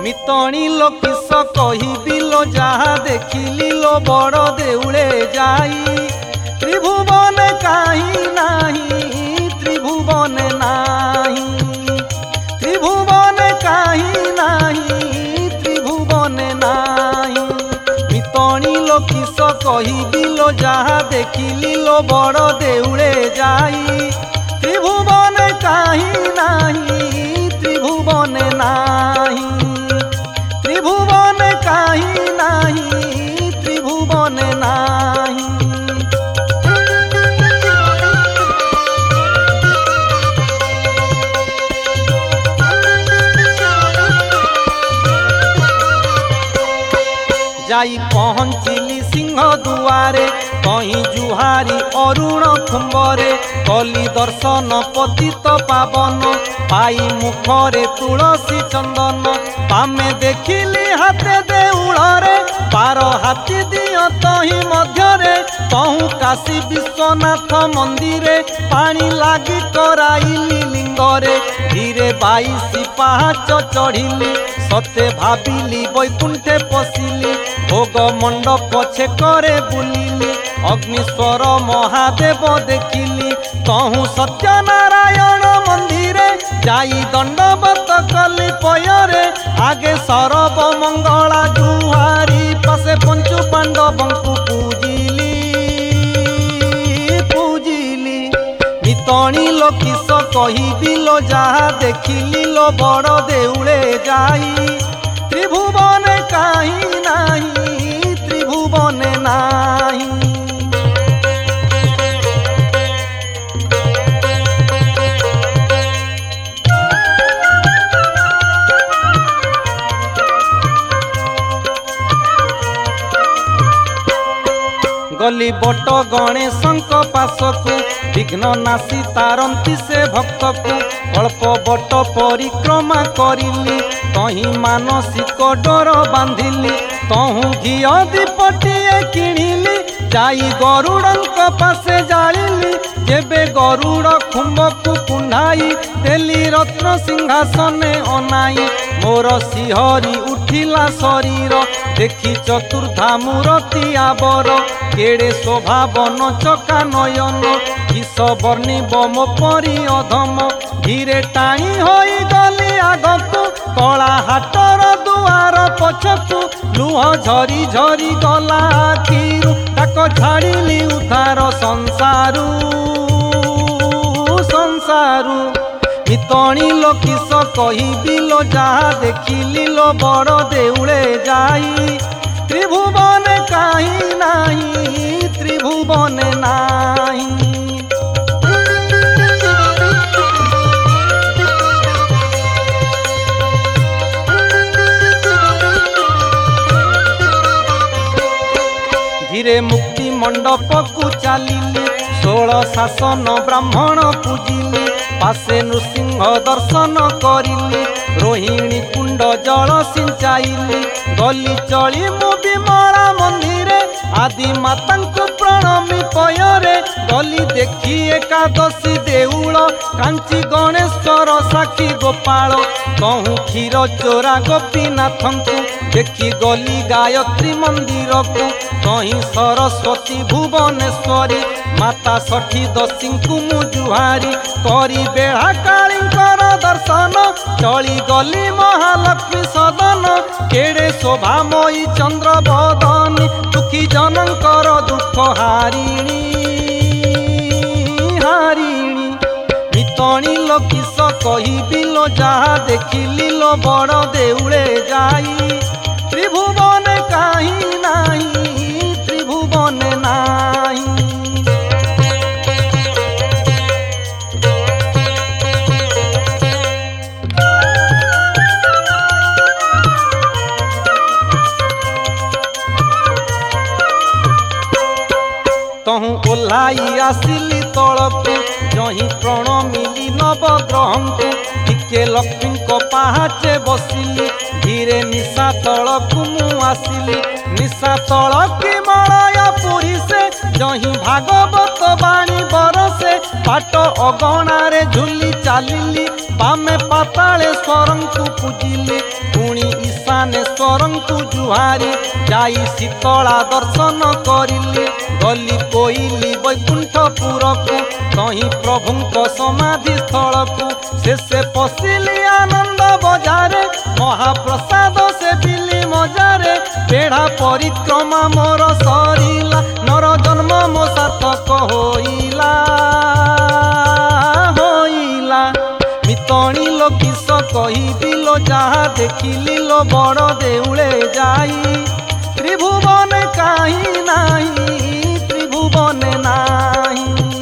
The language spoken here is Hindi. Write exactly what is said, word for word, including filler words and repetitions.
मितणी लो किस कहबी लो जहा देखिली लो बड़ देउले जाई त्रिभुवन काहीं नाही त्रिभुवन नाही त्रिभुवन काहीं नाही त्रिभुवन नाही मितणी लो किस कहबी लो जहा देखिली लो बड़ देउले जाई त्रिभुवन काहीं नाही त्रिभुवन नाही त्रिभुवन काहीं नाही त्रिभुवन नाही। जाई पहुँचिली सिंह दुआरे कहीं जुहारी अरुण खुम्बरे कली दर्शन पतित पावन पाई मुखरे तुलसी चंदन पामे देखिली हाथे देउलरे बार हाथी दियो तही मध्यरे कहूँ काशी विश्वनाथ मंदिरे पानी लागी कराइली लिंगरे धीरे बाईसी पाहाच चढ़िली सते भाविली वैकुंठे पशिली भोग मंडप छेकरे बुलिली अग्निश्वर महादेव देखिली कहूँ सत्यनारायण मंदिरे जाई दंडवत कली पयरे आगे सरब मंगला जुहारी पसे पंचु पांडवंकु पूजिली पूजिली मितणी लो किस कहबी लो जहा देखिली लो बड़ देउले जाई त्रिभुवन काहीं नाही त्रिभुवन नाही। गली बट गणेशंक पासकु विघ्न नासी तारंती से भक्त को अल्प बट परिक्रमा करिली कहीं मानसिक डर बांधिली तहु घिओ दीपटिए किणिली जाई गरुड़ंक पासे जालिली जेबे गरुड़ खुम्ब को कुंडाई देली रत्न सिंहासने अनाई मोर सिहरी उठिला शरीर देखी चतुर्धा मूर्ति आबर केड़े शोभावन चका नयन किस वर्णिब मो परी अधम धीरे टाणी होई गली आगकु कला हाटर दुआर पछकु लुह झरी झरी गला आखिरु ताक छाड़िली उद्धार संसारू संसारू मितणी लो किस कहबी लो जहा देखिली लो बड़ देउले जाई त्रिभुवन काहीं नाही त्रिभुवन नाही। धीरे मुक्ति मंडप को चलिली षोल शासन ब्राह्मण पूजिली पासे नृसिंह दर्शन करिली रोहिणी कुंड जल सिंचाइली गली चली मु विमला मंदिरे आदि माता प्रणमी पयरे गली देखी एकादशी देउल कांची गणेश्वर साक्षी गोपाल कहूँ क्षीर चोरा गोपीनाथ को देखी गली गायत्री मंदिर को कहीं सरस्वती भुवनेश्वरी माता षठी दशी को मुजुहारी करी बेढ़ा कालींकर दर्शन चली गली महालक्ष्मी सदन केड़े शोभामयी चंद्र बदनी दुखी जनकर दुख हारिणी हारिणी मितणी लो किस कहबी लो जहा देखिली लो बड़ देउले जाई त्रिभुवन काहीं नाही त्रिभुवन नाही। तहु ओह्लाई आसिली तलकु जही प्रणमिली नवग्रह को टिके लक्ष्मी को पहाचे बसिली धीरे निशा तलकु मु आसिली निशा तलकी मलय पुरी से जही भागवत बाणी बरसे पाट अगणारे झुली चालिली बामे पाताले स्वरं को पूजिली पुणी ଜ୍ଞାନେଶ୍ୱରଙ୍କୁ ଜୁହାରି ଯାଇ ଶୀତଳା ଦର୍ଶନ କରିଲି। ଗଲି କୋଇଲି ବୈକୁଣ୍ଠପୁରକୁ ତହିଁ ପ୍ରଭୁଙ୍କ ସମାଧି ସ୍ଥଳକୁ। ଶେଷେ ପଶିଲି ଆନନ୍ଦ ବଜାରେ ମହାପ୍ରସାଦ ସେବିଲି ମଜାରେ। ବେଢ଼ା ପରିକ୍ରମା ମୋର ସରିଲା ନର ଜନ୍ମ ମୋ ସାର୍ଥକ ହୋଇଲା ହୋଇଲା। ମିତଣୀ ଲୋ କିସ କହିବି ଲୋ ଯାହା ଦେଖିଲି ଲୋ ବଡ଼ ଦେଉଳେ ଯାଇ। ତ୍ରିଭୁବନେ କାହିଁ ନାହିଁ ତ୍ରିଭୁବନେ ନାହିଁ।